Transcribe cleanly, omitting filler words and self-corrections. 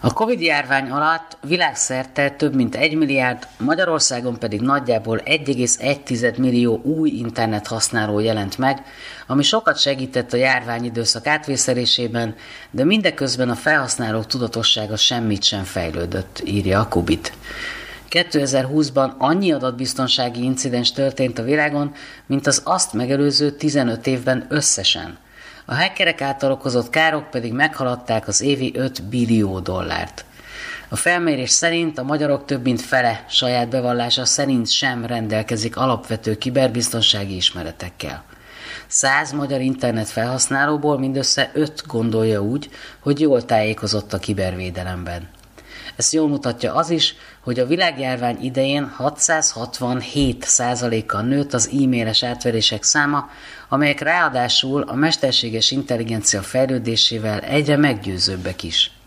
A Covid-járvány alatt világszerte több mint 1 milliárd, Magyarországon pedig nagyjából 1,1 millió új internethasználó jelent meg, ami sokat segített a járványidőszak átvészelésében, de mindeközben a felhasználók tudatossága semmit sem fejlődött, írja a Kubit. 2020-ban annyi adatbiztonsági incidens történt a világon, mint az azt megelőző 15 évben összesen. A hackerek által okozott károk pedig meghaladták az évi 5 billió dollárt. A felmérés szerint a magyarok több mint fele saját bevallása szerint sem rendelkezik alapvető kiberbiztonsági ismeretekkel. 100 magyar internet felhasználóból mindössze 5 gondolja úgy, hogy jól tájékozott a kibervédelemben. Ezt jól mutatja az is, hogy a világjárvány idején 667%-kal nőtt az e-mailes átverések száma, amelyek ráadásul a mesterséges intelligencia fejlődésével egyre meggyőzőbbek is.